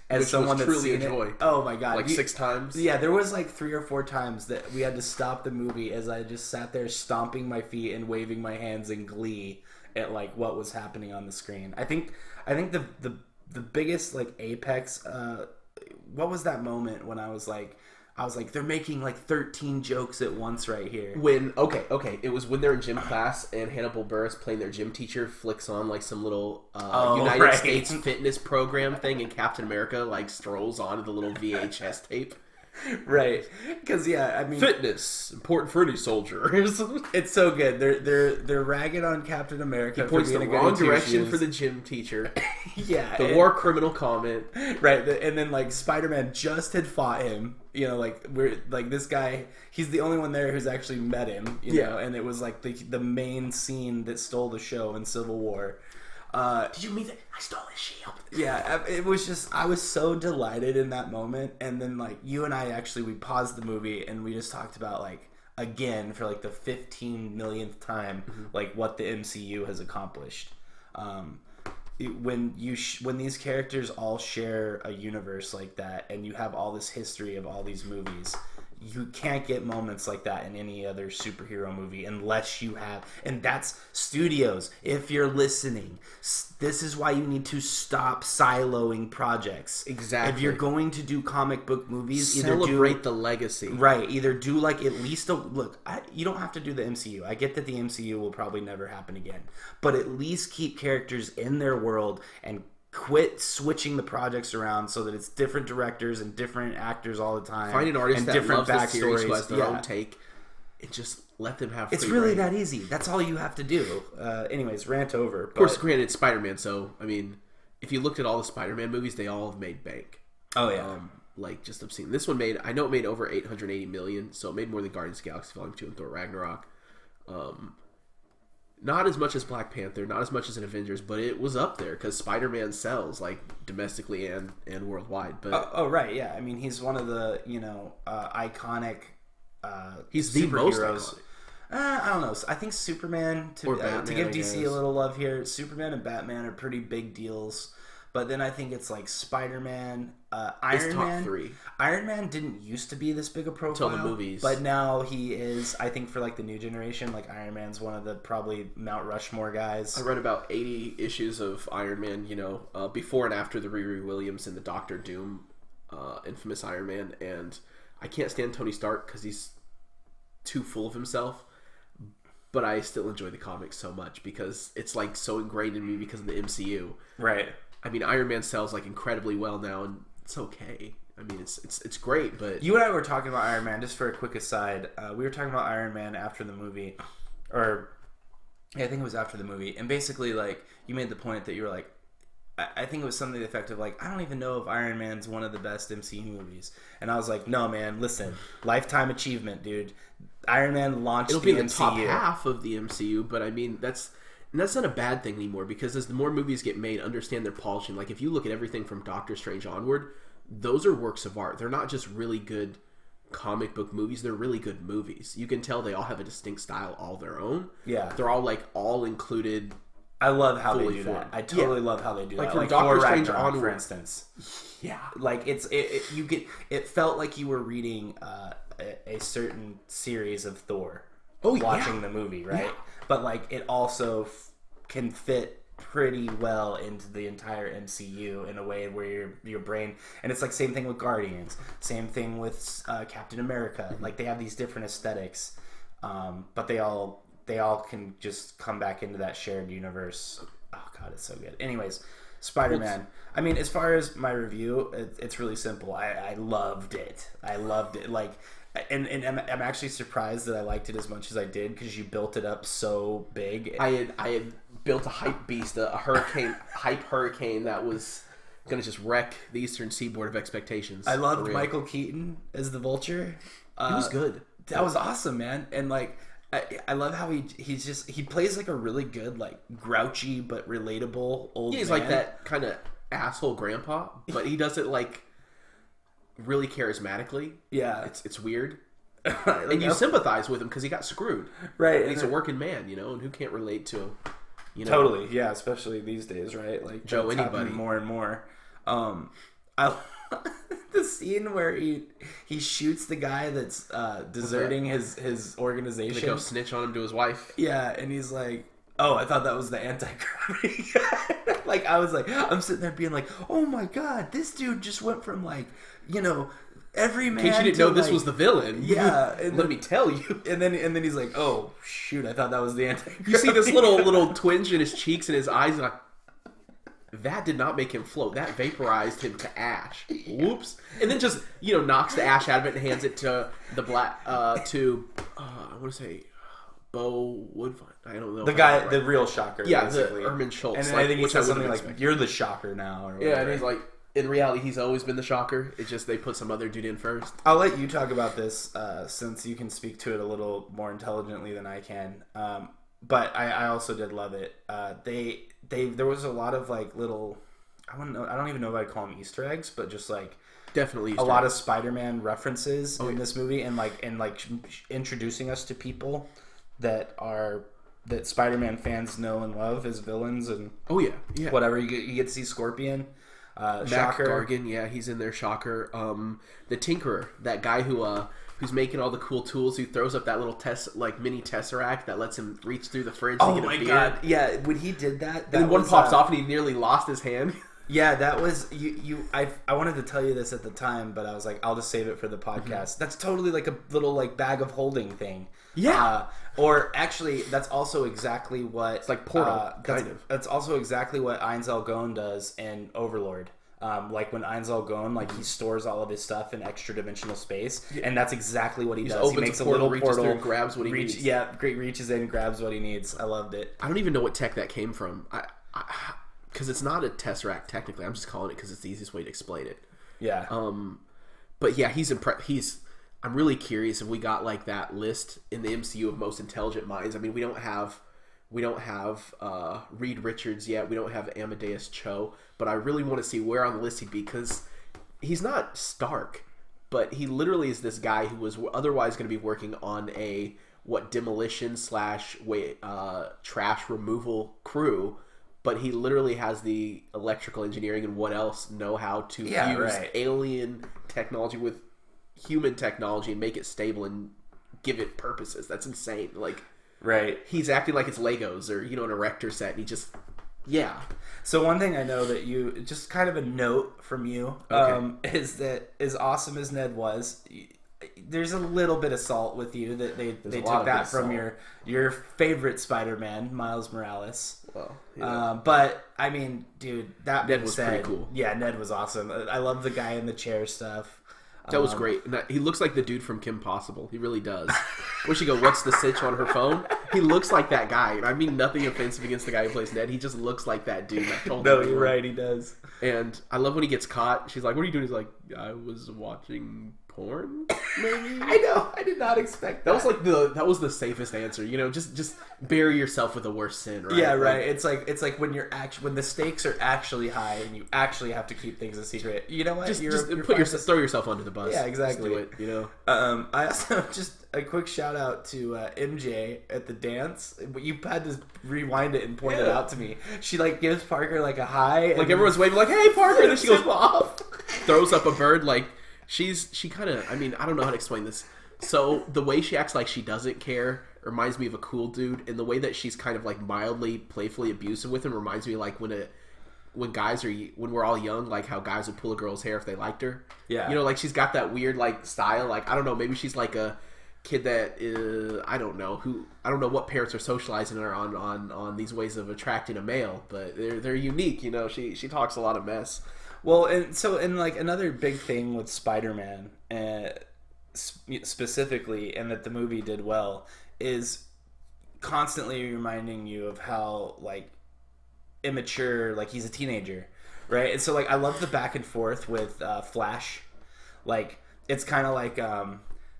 as Which someone was that's truly seen a joy. it. Oh my god, Like You- six times. Yeah, there was like three or four times that we had to stop the movie as I just sat there stomping my feet and waving my hands in glee at like what was happening on the screen. I think I think the the the biggest like apex. Uh, what was that moment when I was like, I was like, they're making like thirteen jokes at once right here. When okay, okay, it was when they're in gym class and Hannibal Buress playing their gym teacher flicks on like some little uh, Oh, United right. States fitness program thing, and Captain America like strolls onto the little V H S tape. Right, because yeah, I mean, Fitness important for any soldier. it's so good. They're they're they're ragging on Captain America. He points for the being a wrong goody two direction shoes. for the gym teacher. yeah, The and- war criminal comment. Right, the- and then like Spider-Man just had fought him. You know, like we're like this guy. He's the only one there who's actually met him. You Yeah. know, and it was like the the main scene that stole the show in Civil War. Uh, Did you mean that? I stole his shield. yeah, it was just I was so delighted in that moment, and then like you and I actually we paused the movie and we just talked about like again for like the fifteen millionth time Mm-hmm. like what the M C U has accomplished. Um, it- when you sh- when these characters all share a universe like that, and you have all this history of all these movies. You can't get moments like that in any other superhero movie unless you have, and that's studios. If you're listening, s- this is why you need to stop siloing projects. Exactly. If you're going to do comic book movies, either Celebrate do the legacy. right, either do like at least a look. I, you don't have to do the M C U. I get that the M C U will probably never happen again, but at least keep characters in their world and quit switching the projects around so that it's different directors and different actors all the time. Find an artist and that different loves the series who backstories. has their Yeah. own take, and just let them have. It's free really reign. that easy. That's all you have to do. Uh, anyways, rant over. Of course, granted, it's Spider-Man, so I mean, if you looked at all the Spider-Man movies, they all have made bank. Oh yeah. Um, like just obscene. This one made. I know it made over eight hundred eighty million, so it made more than Guardians of the Galaxy Volume Two and Thor Ragnarok. Um, not as much as Black Panther, not as much as an Avengers, but it was up there because Spider-Man sells like domestically and and worldwide. But oh, oh right, yeah. I mean, he's one of the you know uh, iconic. Uh, he's the most superheroes. iconic. Uh, I don't know. I think Superman to Or uh, Batman, to give I D C guess. a little love here. Superman and Batman are pretty big deals, but then I think it's like Spider-Man, uh, It's Iron top Man. three. Iron Man didn't used to be this big a profile Till the movies. but now he is. I think for like the new generation, like Iron Man's one of the probably Mount Rushmore guys. I read about eighty issues of Iron Man, you know, uh, before and after the Riri Williams and the Doctor Doom, uh, infamous Iron Man, and I can't stand Tony Stark because he's too full of himself. But I still enjoy the comics so much because it's like so ingrained in me because of the M C U. Right. I mean, Iron Man sells like incredibly well now, and it's okay. I mean, it's it's it's great, but You and I were talking about Iron Man. Just for a quick aside, uh, we were talking about Iron Man after the movie, or yeah, I think it was after the movie. And basically, like you made the point that you were like, I, I think it was something to the effect of like, I don't even know if Iron Man's one of the best M C U movies. And I was like, no, man, listen, lifetime achievement, dude. Iron Man launched it'll the be in the M C U. top half of the M C U. But I mean, that's and that's not a bad thing anymore because as the more movies get made, understand their polishing. Like if you look at everything from Doctor Strange onward, those are works of art. They're not just really good comic book movies. They're really good movies. You can tell they all have a distinct style all their own. Yeah. They're all like all included. I love how they fully do formed. that. I totally Yeah. love how they do Like that. from Like Doctor Thor Strange Ragnarok, for onward. instance. Yeah. Like it's it, it you get it felt like you were reading uh, a, a certain series of Thor. Oh, yeah. watching the movie, right? Yeah. But like it also f- can fit pretty well into the entire M C U in a way where your your brain and it's like same thing with Guardians, same thing with uh, Captain America. Mm-hmm. Like they have these different aesthetics, um, but they all they all can just come back into that shared universe. Oh god, it's so good. Anyways, Spider-Man. I mean, as far as my review, it, it's really simple. I, I loved it. I loved it. Like. And, and I'm, I'm actually surprised that I liked it as much as I did because you built it up so big. I had I had built a hype beast, a, a hurricane, hype hurricane that was gonna just wreck the eastern seaboard of expectations. I loved for real. Michael Keaton as the Vulture. Uh, He was good. That was awesome, man. And like, I, I love how he he's just he plays like a really good like grouchy but relatable old. Yeah, he's man. like that kind of asshole grandpa, but he does it like really charismatically. Yeah, It's it's weird, Like, and you I- sympathize with him because he got screwed. right. And he's and a working man, you know, and who can't relate to, you know, Totally, yeah, especially these days, right? Like Joe, that's happening anybody. more and more. Um, I the scene where he he shoots the guy that's uh, deserting his his organization. Gonna go snitch on him to his wife. Yeah, and he's like, "Oh, I thought that was the anti-gravity guy." Like, I was like, I'm sitting there being like, "Oh my god, this dude just went from like, you know, every man." In case you didn't to, know this like, was the villain. Yeah, and let then, me tell you. And then and then he's like, "Oh shoot, I thought that was the anti-gravity." You see this little little twinge in his cheeks and his eyes, like. That did not make him float. That vaporized him to ash. Whoops! And then just you know knocks the ash out of it and hands it to the black uh, to uh, I want to say Bo Woodfine. I don't know The guy, right. the real Shocker. Yeah, basically. the Ermin Schultz. And then like, I think he says something like, expected. "You're the Shocker now." Or whatever. Yeah, and he's like, in reality, he's always been the Shocker. It's just they put some other dude in first. I'll let you talk about this uh, since you can speak to it a little more intelligently than I can. Um, but I, I also did love it. Uh, they they there was a lot of like little. I don't know. I don't even know if I'd call them Easter eggs, but just like definitely Easter a lot eggs. of Spider-Man references oh, in yeah. this movie, and like and like introducing us to people that are that Spider-Man fans know and love as villains and oh yeah, yeah. whatever. You get you get to see Scorpion, uh, Mac Shocker, Gargan, yeah, he's in there. Shocker, um, the Tinkerer, that guy who uh. who's making all the cool tools, who throws up that little test, like mini tesseract that lets him reach through the fridge oh to get a my beer. god! Yeah, when he did that, that And then one was, pops uh, off and he nearly lost his hand. Yeah, that was you. You, I, I wanted to tell you this at the time, but I was like, I'll just save it for the podcast. Mm-hmm. That's totally like a little like bag of holding thing. Yeah. Uh, or actually, that's also exactly what It's like Portal, uh, kind that's, of. That's also exactly what Ainzel Gone does in Overlord. Um, like when Ainzel Gone, like he stores all of his stuff in extra dimensional space, yeah. and that's exactly what he, he does. He makes a, portal, a little portal, through, grabs what he reach, needs. Yeah, great reaches in, grabs what he needs. I loved it. I don't even know what tech that came from. I. I Because it's not a Tesseract technically, I'm just calling it because it's the easiest way to explain it. Yeah. Um, but yeah, he's impre- He's. I'm really curious if we got like that list in the M C U of most intelligent minds. I mean, we don't have, we don't have uh, Reed Richards yet. We don't have Amadeus Cho, but I really want to see where on the list he'd be because he's not Stark, but he literally is this guy who was otherwise going to be working on a what demolition slash wait uh, trash removal crew. But he literally has the electrical engineering and what else know how to yeah, fuse right. alien technology with human technology and make it stable and give it purposes. That's insane. Like, right? He's acting like it's Legos or you know an erector set, and he just yeah. So one thing I know that you just kind of a note from you okay. um, is that as awesome as Ned was. There's a little bit of salt with you that they, they took that from your your favorite Spider-Man, Miles Morales. Well, yeah. uh, but I mean, dude, that Ned was said, pretty cool. Yeah, Ned was awesome. I love the guy in the chair stuff. That was um, great. And that, he looks like the dude from Kim Possible. He really does. Where she go, what's the sitch on her phone? He looks like that guy. And I mean nothing offensive against the guy who plays Ned. He just looks like that dude. I told no, you're right. He does. And I love when he gets caught. She's like, what are you doing? He's like, I was watching porn, maybe. I know. I did not expect that. That was like the that was the safest answer. You know, just just bury yourself with the worst sin, right? Yeah, right. Like, it's like it's like when you're act when the stakes are actually high and you actually have to keep things a secret. You know what? Just, you're, just you're put your throw yourself under the bus. Yeah, exactly. Just do it. You know. Um, I also just a quick shout out to uh, M J at the dance. You had to rewind it and point yeah. it out to me. She like gives Parker like a high, like and everyone's waving, like, "Hey, Parker!" And then she goes off, throws up a bird, like. She's she kind of I mean I don't know how to explain this. So the way she acts like she doesn't care reminds me of a cool dude, and the way that she's kind of like mildly playfully abusive with him reminds me like when a when guys are when we're all young, like how guys would pull a girl's hair if they liked her. Yeah, you know, like she's got that weird like style. Like I don't know, maybe she's like a kid that uh, I don't know who I don't know what parents are socializing her on on on these ways of attracting a male, but they're they're unique. You know, she she talks a lot of mess. Well, and so and like another big thing with Spider-Man, uh, sp- specifically, and that the movie did well, is constantly reminding you of how like immature, like he's a teenager, right? And so like I love the back and forth with uh, Flash, like it's kind of like um,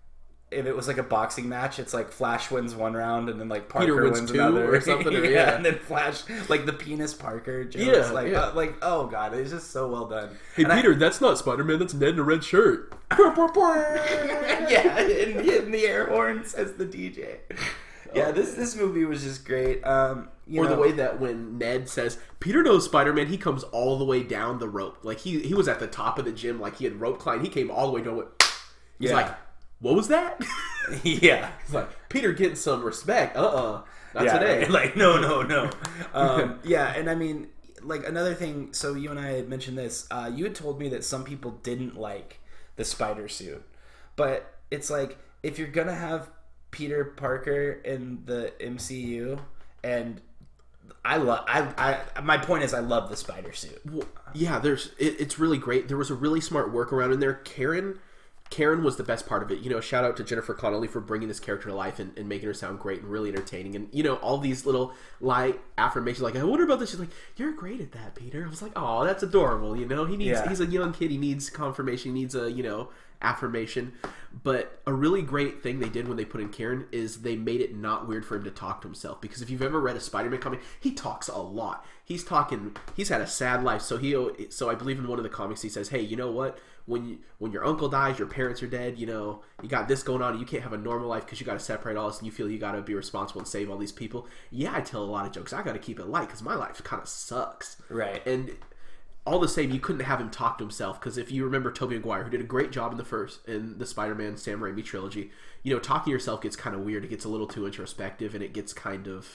if it was like a boxing match, it's like Flash wins one round and then like Parker Peter wins, wins two another or something. Or, yeah, yeah, and then Flash like the penis Parker jokes, yeah, like yeah. Uh, like oh god, it's just so well done. Hey and Peter, I, that's not Spider-Man. That's Ned in a red shirt. yeah, in, in the air horn says the D J. Yeah, this this movie was just great. Um, you or know, the way that when Ned says Peter knows Spider-Man, he comes all the way down the rope. Like he he was at the top of the gym, like he had rope climbed. He came all the way down. With, he's Yeah. like, what was that? yeah, He's like, Peter getting some respect. Uh uh not yeah, today. right? Like no, no, no. um, yeah, and I mean, like another thing. So you and I had mentioned this. Uh, you had told me that some people didn't like the spider suit, but it's like if you're gonna have Peter Parker in the M C U, and I love. I, I my point is, I love the spider suit. Well, yeah, there's it, it's really great. There was a really smart workaround in there. Karen, Karen was the best part of it. You know, shout out to Jennifer Connelly for bringing this character to life and, and making her sound great and really entertaining. And you know, all these little light affirmations, like I wonder about this. She's like, "You're great at that, Peter." I was like, "Oh, that's adorable." You know, he needs. Yeah. He's a young kid. He needs confirmation. He needs a you know affirmation. But a really great thing they did when they put in Karen is they made it not weird for him to talk to himself. Because if you've ever read a Spider-Man comic, he talks a lot. He's talking. He's had a sad life. So he. So I believe in one of the comics he says, "Hey, you know what? When you, when your uncle dies, your parents are dead. You know, you got this going on. And you can't have a normal life because you got to separate all this, and you feel you got to be responsible and save all these people. Yeah, I tell a lot of jokes. I got to keep it light because my life kind of sucks. Right. And all the same, you couldn't have him talk to himself because if you remember Tobey Maguire, who did a great job in the first in the Spider-Man Sam Raimi trilogy, you know, talking to yourself gets kind of weird. It gets a little too introspective, and it gets kind of,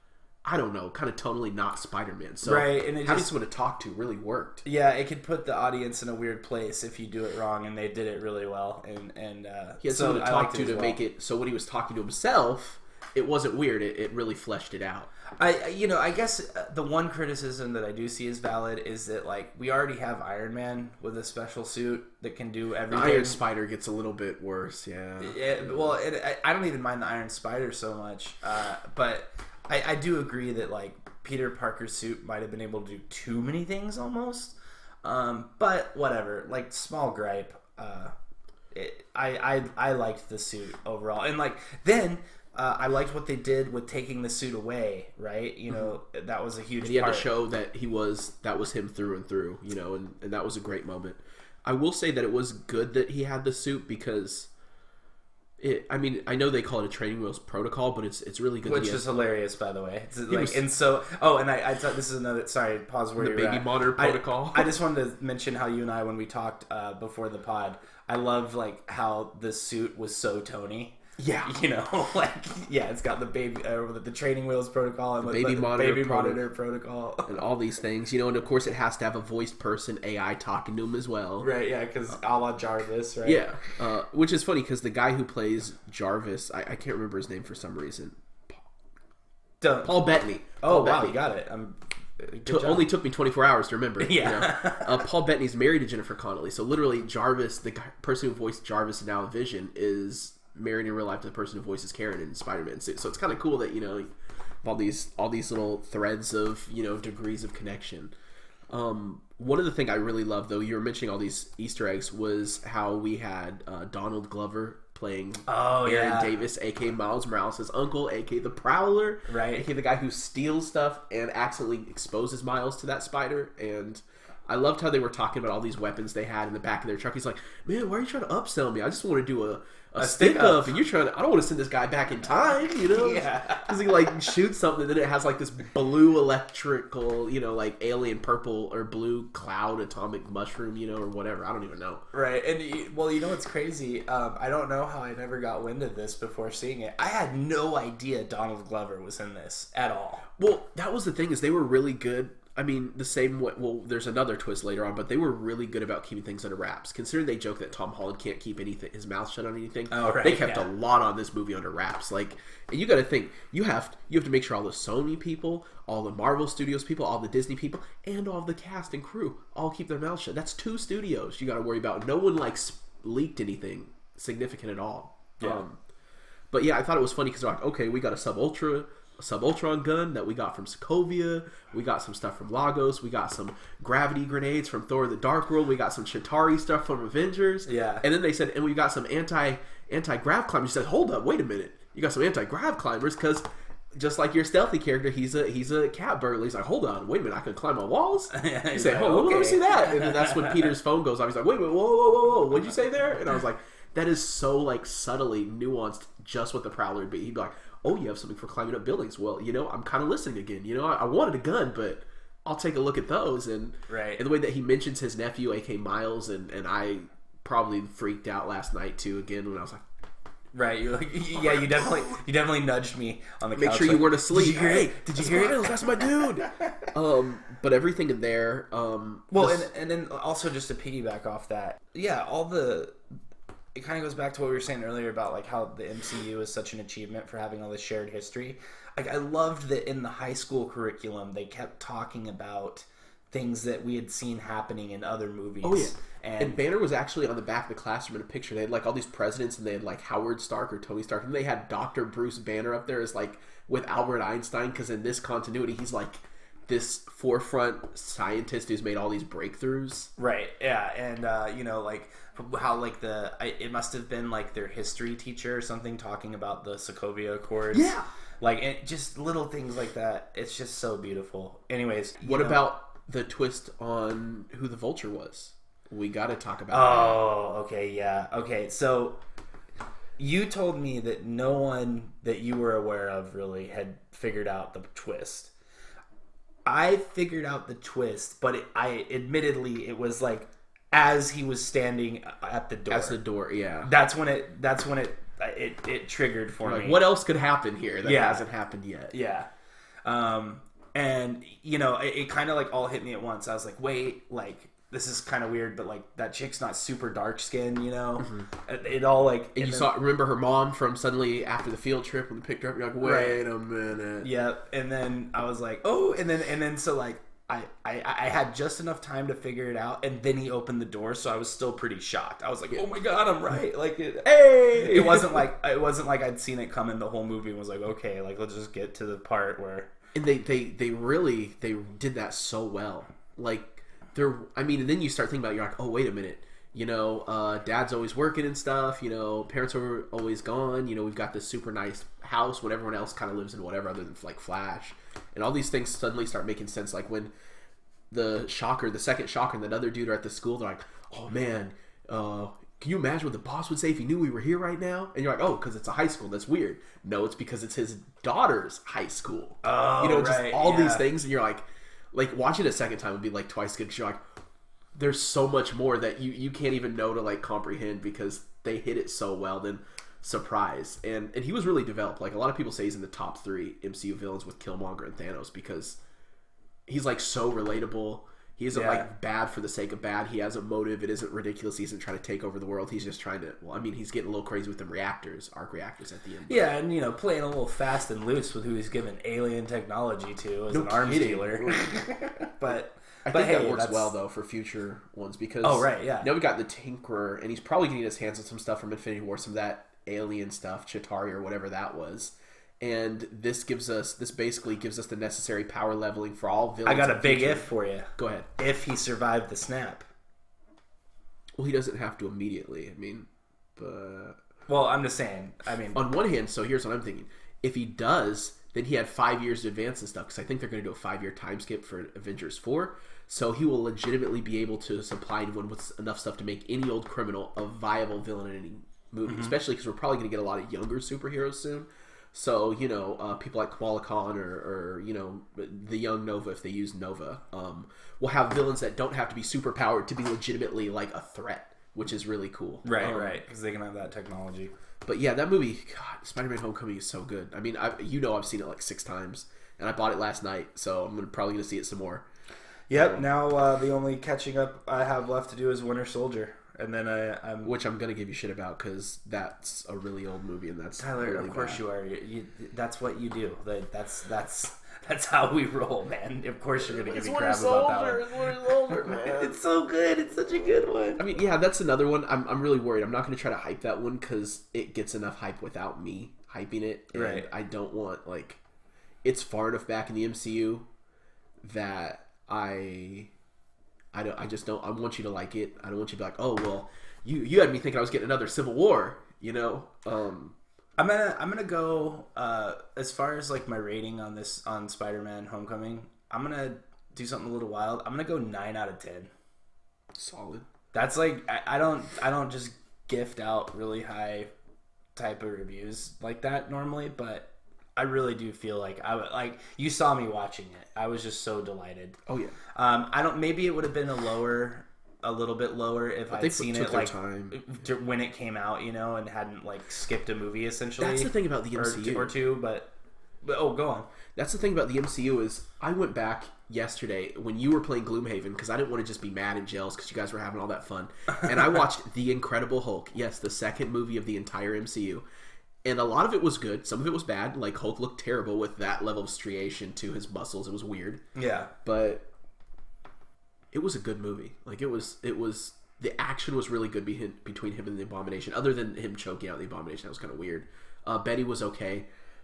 I don't know, kind of tonally not Spider-Man. So Right, and it having just- someone to talk to really worked. Yeah, it could put the audience in a weird place if you do it wrong, and they did it really well. And and uh, He had so someone to I talk liked to it to as well. make it so when he was talking to himself, it wasn't weird. It, it really fleshed it out. I, you know, I guess the one criticism that I do see as valid is that like we already have Iron Man with a special suit that can do The everything. Iron Spider gets a little bit worse, yeah. Yeah, well, it, I, I don't even mind the Iron Spider so much, uh, but I, I do agree that like Peter Parker's suit might have been able to do too many things almost. Um, but whatever, like small gripe. Uh, it, I, I I liked the suit overall, and like then. Uh, I liked what they did with taking the suit away, right? You know, mm-hmm. that was a huge And he had part. to show that he was that was him through and through, you know, and, and that was a great moment. I will say that it was good that he had the suit because it I mean, I know they call it a training wheels protocol, but it's it's really good Which that he is had, hilarious, by the way. It's like, was- and so, oh, and I, I thought this is another. Sorry, pause where the you're baby at. monitor I- protocol. I, just wanted to mention how you and I, when we talked uh, before the pod, I loved like how the suit was so Tony. yeah. You know, like yeah, it's got the baby, uh, the training wheels protocol and the baby the monitor baby proto- monitor protocol. And all these things, you know, and of course it has to have a voiced person, A I talking to him as well. Right, yeah, because a la Jarvis, right? Yeah, uh, which is funny because the guy who plays Jarvis, I, I can't remember his name for some reason. Don't, Paul Bettany. oh Paul wow, Bettany. you got it. I'm. Good T- job. only took me twenty-four hours to remember. Yeah. You know? uh, Paul Bettany's married to Jennifer Connelly, so literally Jarvis, the guy, person who voiced Jarvis now in Vision, is married in real life to the person who voices Karen in Spider-Man. So, so it's kind of cool that you know all these all these little threads of you know degrees of connection. Um, one of the things I really love, though, you were mentioning all these Easter eggs, was how we had uh, Donald Glover playing Oh, Aaron yeah. Davis, aka Miles Morales' uncle, aka the Prowler, Right. aka the guy who steals stuff and accidentally exposes Miles to that spider. And I loved how they were talking about all these weapons they had in the back of their truck. He's like, "Man, why are you trying to upsell me? I just want to do a, a, A stick stick up, up." and you're trying to. I don't want to send this guy back in time, you know? Yeah. Because he like shoots something, and then it has like this blue electrical, you know, like alien purple or blue cloud atomic mushroom, you know, or whatever. I don't even know. Right, and you- well, you know what's crazy? Um, I don't know how I never got wind of this before seeing it. I had no idea Donald Glover was in this at all. Well, that was the thing is they were really good. I mean, the same way, well, there's another twist later on, but they were really good about keeping things under wraps. Considering they joke that Tom Holland can't keep anything, his mouth shut on anything. Oh, right, They kept yeah. a lot on this movie under wraps. Like, and you got to think, you have you have to make sure all the Sony people, all the Marvel Studios people, all the Disney people, and all the cast and crew all keep their mouths shut. That's two studios you got to worry about. No one like s- leaked anything significant at all. Yeah. Um, but yeah, I thought it was funny because they're like, okay, we got a Sub Ultra. Sub Ultron gun that we got from Sokovia. We got some stuff from Lagos. We got some gravity grenades from Thor: The Dark World. We got some Chitauri stuff from Avengers. Yeah. And then they said, and we got some anti anti grav climbers. You said, hold up, wait a minute. You got some anti grav climbers because just like your stealthy character, he's a he's a cat burglar. He's like, hold on, wait a minute, I can climb on walls. You He's say, like, hold on, let me okay. see that. And then that's when Peter's phone goes off. He's like, wait a minute, whoa, whoa, whoa, whoa, what'd you say there? And I was like, that is so like subtly nuanced, just what the Prowler would be. He'd be like, oh, you have something for climbing up buildings. Well, you know, I'm kind of listening again. You know, I, I wanted a gun, but I'll take a look at those. And, right. and the way that he mentions his nephew, A K Miles, and, and I probably freaked out last night, too, again, when I was like, right, you're like, yeah, you definitely, you definitely nudged me on the couch. Make sure like, you weren't asleep. Did you hear hey, it? Did you hear it? That's my dude. um, but everything in there. Um, well, this... and and then also just to piggyback off that, yeah, all the. It kind of goes back to what we were saying earlier about like how the M C U is such an achievement for having all this shared history. Like I loved that in the high school curriculum they kept talking about things that we had seen happening in other movies. Oh yeah. And, and Banner was actually on the back of the classroom in a picture. They had like all these presidents, and they had like Howard Stark or Tony Stark, and they had Doctor Bruce Banner up there as like with Albert Einstein, because in this continuity he's like this forefront scientist who's made all these breakthroughs. Right. Yeah, and uh, you know, like how like the I, it must have been like their history teacher or something talking about the Sokovia Accords. Yeah. Like it, just little things like that. It's just so beautiful. Anyways, what know, about the twist on who the Vulture was? We got to talk about Oh, that. okay, yeah. Okay, so you told me that no one that you were aware of really had figured out the twist. I figured out the twist, but it, I admittedly it was like as he was standing at the door. As the door, yeah. That's when it. That's when it. It, it triggered for like, me. What else could happen here that yeah. hasn't happened yet? Yeah. Um, and you know, it, it kind of like all hit me at once. I was like, wait, like this is kind of weird, but like that chick's not super dark skinned, you know. Mm-hmm. It, it all like. And, and you then, saw remember her mom from suddenly after the field trip when we picked her up. You're like, wait right. a minute. Yeah, and then I was like, oh, and then and then so like. I, I, I had just enough time to figure it out, and then he opened the door, so I was still pretty shocked. I was like, "Oh my god, I'm right!" Like, it, hey, it wasn't like it wasn't like I'd seen it coming the whole movie and was like, "Okay, like let's just get to the part where." And they, they, they really they did that so well. Like they're, I mean, and then you start thinking about it, you're like, "Oh, wait a minute." You know, uh, dad's always working and stuff. You know, parents are always gone. You know, we've got this super nice house when everyone else kind of lives in whatever other than like Flash. And all these things suddenly start making sense. Like when the Shocker, the second Shocker, and that other dude are at the school, they're like, oh man, uh, can you imagine what the boss would say if he knew we were here right now? And you're like, oh, because it's a high school. That's weird. No, it's because it's his daughter's high school. Oh, you know, just right, all yeah. these things. And you're like, like watching it a second time would be like twice good because you're like, there's so much more that you, you can't even know to like comprehend because they hit it so well. Then surprise. And and he was really developed. Like a lot of people say he's in the top three M C U villains with Killmonger and Thanos because he's like so relatable. He isn't yeah. like bad for the sake of bad. He has a motive. It isn't ridiculous. He isn't trying to take over the world. He's just trying to, well, I mean, he's getting a little crazy with them reactors, arc reactors at the end. Yeah, and you know, playing a little fast and loose with who he's given alien technology to as no an arms kidding. dealer. but I but think hey, that works that's... well though for future ones because oh right, yeah. Now we got the Tinkerer, and he's probably getting his hands on some stuff from Infinity War, some of that alien stuff, Chitauri or whatever that was. And this gives us, this basically gives us the necessary power leveling for all villains. I got a big if for you. Go ahead. If he survived the snap. Well, he doesn't have to immediately. I mean, but well, I'm just saying. I mean, on one hand, so here's what I'm thinking: if he does, then he had five years to advance and stuff. Because I think they're going to do a five-year time skip for Avengers four. So he will legitimately be able to supply anyone with enough stuff to make any old criminal a viable villain in any movie. Mm-hmm. Especially because we're probably going to get a lot of younger superheroes soon. So, you know, uh, people like Kamala Khan or, or, you know, the young Nova, if they use Nova, um, will have villains that don't have to be super powered to be legitimately like a threat, which is really cool. Right, um, right, because they can have that technology. But yeah, that movie, God, Spider-Man Homecoming is so good. I mean, I, you know, I've seen it like six times, and I bought it last night, so I'm gonna, probably going to see it some more. Yep, um, now uh, the only catching up I have left to do is Winter Soldier. And then I, I'm, which I'm gonna give you shit about because that's a really old movie and that's Tyler. really of course bad. you are. You, you, that's what you do. That, that's that's that's how we roll, man. Of course you're gonna give me crap about that one. It's Winter Soldier, man. It's so good. It's such a good one. I mean, yeah, that's another one. I'm I'm really worried. I'm not gonna try to hype that one because it gets enough hype without me hyping it. And right. I don't want like it's far enough back in the M C U that I. I don't. I just don't. I want you to like it. I don't want you to be like, oh well, you you had me thinking I was getting another Civil War. You know. Um, I'm gonna I'm gonna go uh, as far as like my rating on this on Spider-Man Homecoming. I'm gonna do something a little wild. I'm gonna go nine out of ten. Solid. That's like I, I don't I don't just gift out really high type of reviews like that normally, but I really do feel like I would, like you saw me watching it. I was just so delighted. Oh yeah. Um, I don't. Maybe it would have been a lower, a little bit lower if But I'd they seen took it their like time. when it came out, you know, and hadn't like skipped a movie essentially. That's the thing about the M C U. or, or two, but, but oh, go on. That's the thing about the M C U is I went back yesterday when you were playing Gloomhaven because I didn't want to just be mad and jealous because you guys were having all that fun, and I watched The Incredible Hulk. Yes, the second movie of the entire M C U. And a lot of it was good. Some of it was bad. Like, Hulk looked terrible with that level of striation to his muscles. It was weird. Yeah. But it was a good movie. Like, it was... It was the action was really good be- between him and the Abomination. Other than him choking out the Abomination. That was kind of weird. Uh, Betty was okay.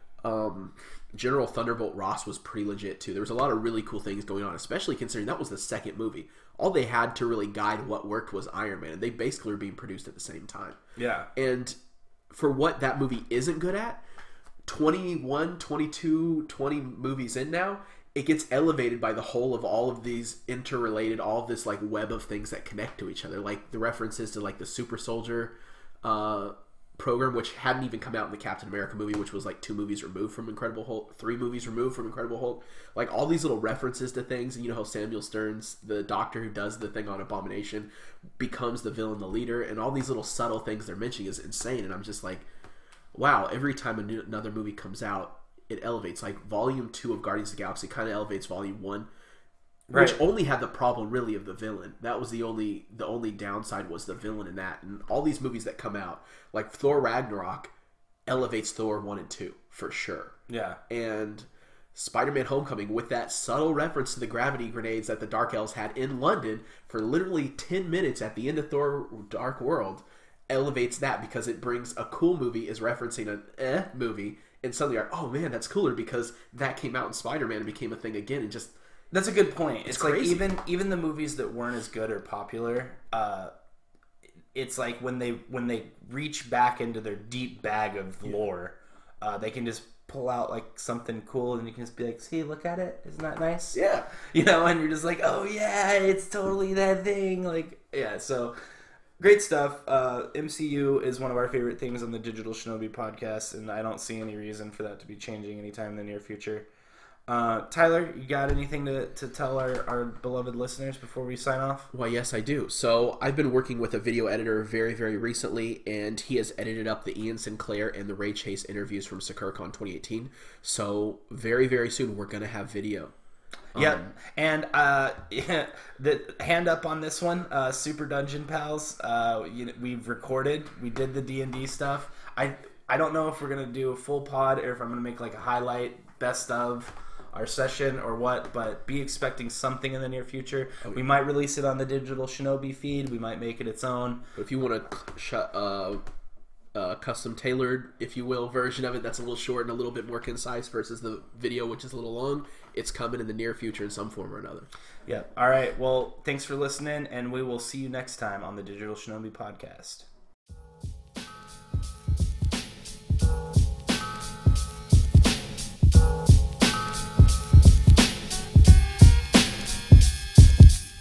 Um, General Thunderbolt Ross was pretty legit, too. There was a lot of really cool things going on, especially considering that was the second movie. All they had to really guide what worked was Iron Man. And they basically were being produced at the same time. Yeah. And... for what that movie isn't good at, twenty-one, twenty-two, twenty movies in now, it gets elevated by the whole of all of these interrelated, all of this like web of things that connect to each other. Like the references to like the Super Soldier uh, program, which hadn't even come out in the Captain America movie, which was like two movies removed from Incredible Hulk, three movies removed from Incredible Hulk. Like all these little references to things, and you know how Samuel Stearns, the doctor who does the thing on Abomination, becomes the villain, the leader, and all these little subtle things they're mentioning is insane. And I'm just like, wow, every time a new, another movie comes out, it elevates. Like Volume two of Guardians of the Galaxy kind of elevates Volume one, which Right. only had the problem really of the villain. That was the only the only downside was the villain in that. And all these movies that come out, like Thor Ragnarok, elevates Thor one and two for sure. Yeah. And Spider-Man Homecoming, with that subtle reference to the gravity grenades that the Dark Elves had in London for literally ten minutes at the end of Thor Dark World, elevates that because it brings a cool movie is referencing an eh movie, and suddenly you're like, oh man, that's cooler because that came out in Spider-Man and became a thing again, and just... That's a good point. It's, It's like crazy. even even the movies that weren't as good or popular, uh, it's like when they when they reach back into their deep bag of lore, uh, they can just pull out like something cool, and you can just be like, "See, look at it. Isn't that nice?" Yeah. You know, and you're just like, "Oh yeah, it's totally that thing." Like, yeah, so great stuff. Uh, M C U is one of our favorite things on the Digital Shinobi podcast, and I don't see any reason for that to be changing anytime in the near future. Uh, Tyler, you got anything to, to tell our, our beloved listeners before we sign off? Why, yes, I do. So I've been working with a video editor very, very recently, and he has edited up the Ian Sinclair and the Ray Chase interviews from SakuraCon twenty eighteen. So very, very soon we're going to have video. Yep. Um, And uh, yeah, the hand up on this one, uh, Super Dungeon Pals. Uh, you know, we've recorded. We did the D and D stuff. I I don't know if we're gonna do a full pod or if I'm gonna make like a highlight best of our session or what, but be expecting something in the near future. We might release it on the Digital Shinobi feed. We might make it its own. But if you want a sh- uh, uh, custom tailored, if you will, version of it that's a little short and a little bit more concise versus the video, which is a little long, it's coming in the near future in some form or another. Yeah. All right. Well, thanks for listening, and we will see you next time on the Digital Shinobi podcast.